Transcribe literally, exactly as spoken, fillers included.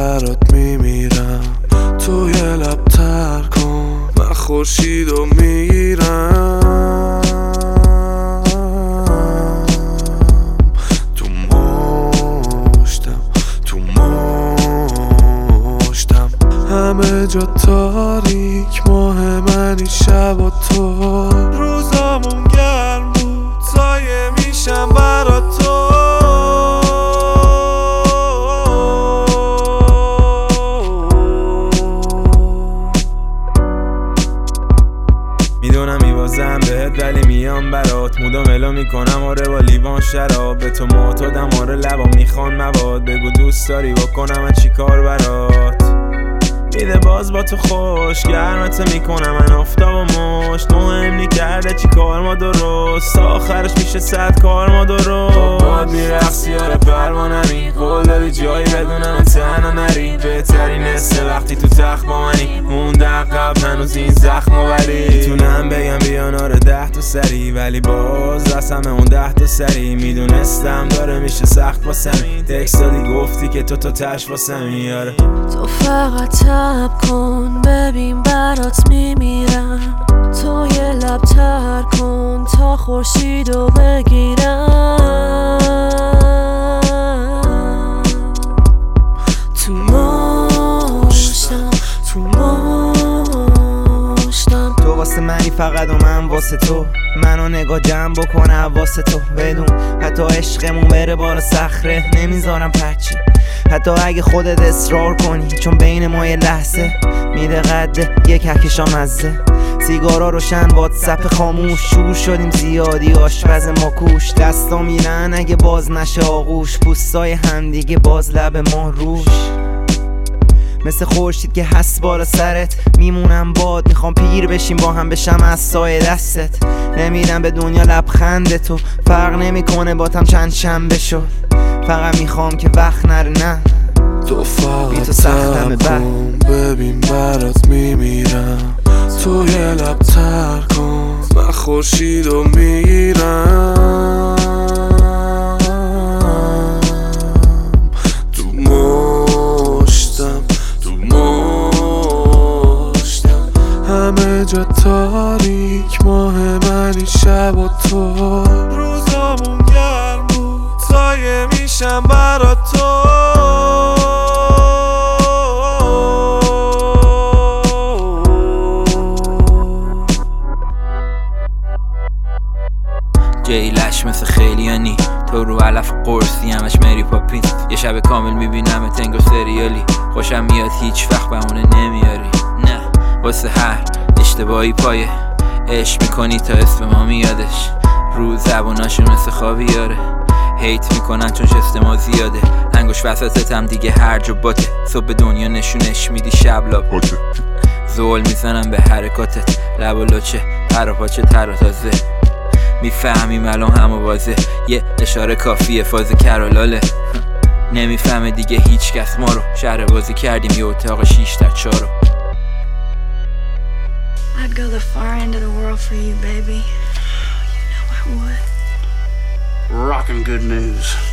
برات میمیرم، توی لب تر کن من خورشیدو میگیرم. تو مشتم تو مشتم همه جا تاریک، ماه منی شب و تو. روزامون گرم بود سایه میشم برا تو. میدونم میوازم بهت ولی میام برات، مودو ملو میکنم آره با لیوان شراب. به تو معتادم آره لبا میخوان مواد، بگو دوست داری بکنم من چی کار برات. میده باز با تو خوش گرمت میکنم من آفتاب و مشت. مهم نی کرده چی کار ما درست، آخرش میشه صد کار ما درست. باد میرقصی آره پروانمی، قول دادی جایی بدونم من تنها نری. بهترین حسه وقتی تو تخت با منی، مونده عقب هنوز این زخم و ولی. میتونم بگم بیان آره ده تا سری، ولی باز رسم اون ده تا سری. میدونستم داره میشه سخت واسمی، تکست دادی گفتی که تو تا تش واسمی. آره تو فقط تب کن ببین برات میمیرم، تو یه لب تر کن تا خورشیدو بگیرم. تو مشتم تو مشتم تو واسه منی فقط و من واسه تو، منو نگاه جمع بکنه واسه تو. بدون حتی عشقمون بره بالا صخره نمیذارم پرچی، حتی اگه خودت اصرار کنی، چون بین ما یه لحظه میده قده یک کهکشا مزه. سیگارا روشن واتساپ خاموش، شور شدیم زیادی آشپز ما کوش. دستا میرن اگه باز نشه آغوش، پوستای همدیگه باز لب ما روش. مثل خورشید که هست بالا سرت میمونم باد، میخوام پیر بشیم با هم بشم از سایه دستت. نمیدم به دنیا لبخند تو، فرق نمیکنه باتم چند شنبه شد. فقط میخوام که وقت نره نه تو فقط تب کن ببین برات میمیرم، تو یه لب تر کن من خورشیدو میگیرم. تو مشتم تو مشتم همه جا تاریک، ماه منی شب و تو. روزامون گرم بود سایه میشم برا تو. جیلش مثل خیلیانی، تو رو علف قرصی همش مری پاپین. یه شب کامل میبینم تنگو سریالی، خوشم میاد هیچ وقت بهونه نمیاری. نه واسه هر اشتباهی پایه عشق میکنی تا اسم ما میادش. رو زبوناشون مثل خاویاره، هیت میکنن چون شست ما زیاده. انگوش وسطتم دیگه هرج و باته، صبح دنیا نشونش میدی شب لاباته. زول میزنم به حرکاتت، لب و لچه پر و پاچه تر و تازه. میفهمیم الان همه واضح، یه اشاره کافیه فاز کرالاله. نمیفهمه دیگه هیچ کس ما رو، شهر بازی کردیم یه اتاق شیش در چارو. I'd go the far end of the world for you, baby. You know I would. Rockin' good news.